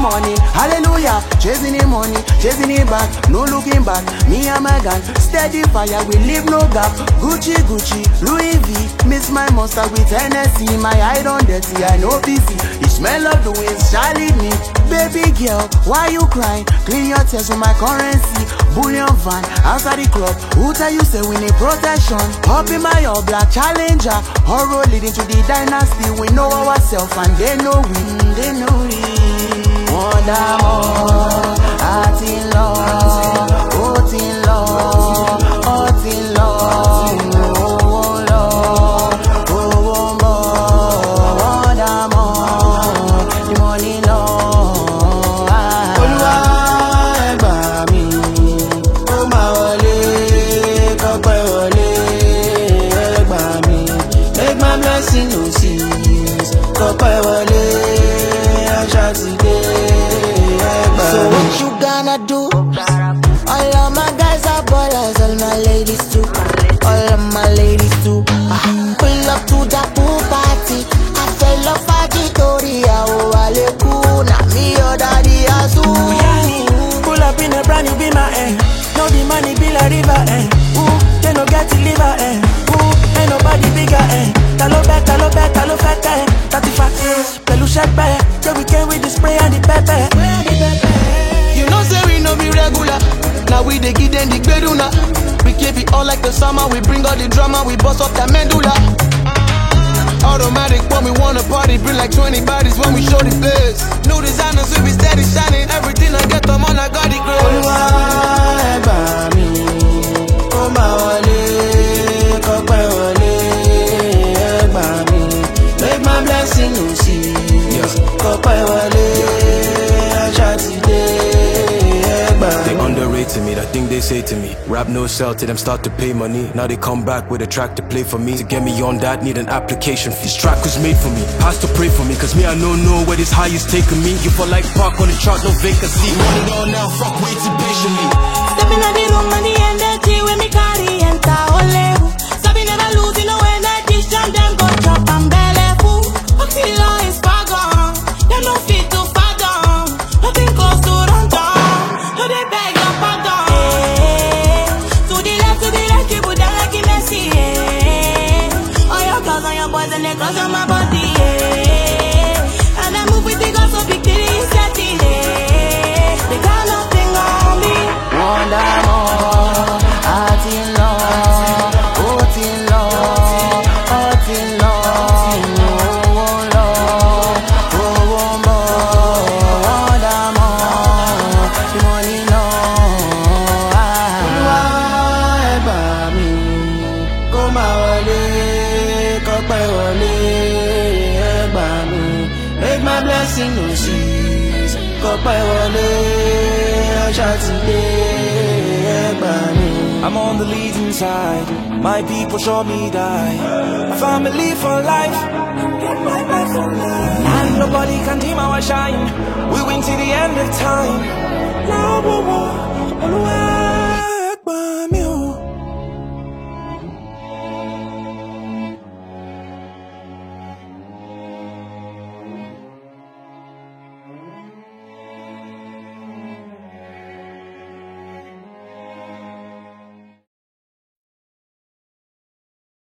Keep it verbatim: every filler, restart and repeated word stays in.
morning, hallelujah. Chasing the money, chasing it back, no looking back. Me and my gang, steady fire, we leave no gap. Gucci, Gucci, Louis V, miss my monster with Hennessy. My eye on dirty, I know busy. You smell of the winds, Charlie me. Baby girl, why you crying? Clean your tears with my currency. Bullion van, outside the club. Who tell you say we need protection? Hop in my all black Challenger. Horror leading to the dynasty. We know ourselves and they know we. They know we. Wonder more, heart in love, heart in love, heart in love, oh love, oh more, wonder more, the money love. Olúwa ẹ gbà mí, ó máa wọlé, kọ́pẹ́ wọlé, ẹ gbà mí, make my blessing no cease, kọ́pẹ́ wọlé, àṣà ti dé. So what you gonna do? All of my guys are ballers, all my ladies too. All of my ladies too. uh, Pull up to the pool party. I fell off a Victoria. Oh, Aleku, na me your daddy Azu. Pull up in a brand new be my end. No the money be like river end. Ooh, they no get to liver end. Ooh, ain't nobody bigger end. Talo bet, talo bet, talo fat end. thirty-five years, pelu shepe. So we came with the spray and the pepper. You know say we no be regular. Now we dey give them the beduna. We keep it all like the summer. We bring all the drama. We bust up that medulla. Automatic when we wanna party. Bring like twenty bodies when we show the place. New designers we be steady shining. Everything I get them on I got the grace. Olúwa ẹ gbà mí, kó máa wọlé, kọ́pẹ́ wọlé, ẹ gbà mí. Make my blessing no cease, kọ́pẹ́ wọlé, àṣà ti dé. They underrated me, that thing they say to me. Rap no sell till them start to pay money. Now they come back with a track to play for me. To get me on that, need an application fee. This track was made for me, has to pray for me. Cause me, I don't know where this high is taking me. You feel like park on the chart, no vacancy. Want it all now, fuck waiting patiently. Stepping out the room and the energy when me carry enter ole. Sabi never lose, you know energy. Jam them go chop and belly full. Until is far gone, them no fit to fathom. Nothing close to run down. No they beg no pardon. Hey, to the left, to the right, you put them like in Messi. Hey, all your girls and your boys and they close on my body. Hey, and I move with the girls so big till it's setting. Hey, they got nothing on me. Wonder more, heart in love, heart in love, heart in love, oh love, oh more, wonder more, the money love. Olúwa ẹ gbà mí, kó máa wọlé, kọ́pẹ́ wọlé, ẹ gbà mí. Make my blessing no cease, kọ́pẹ́ wọlé, àṣà ti dé. I'm on the leading side. My people show me die. My family for life. And nobody can dim our shine. We win till the end of time. Now,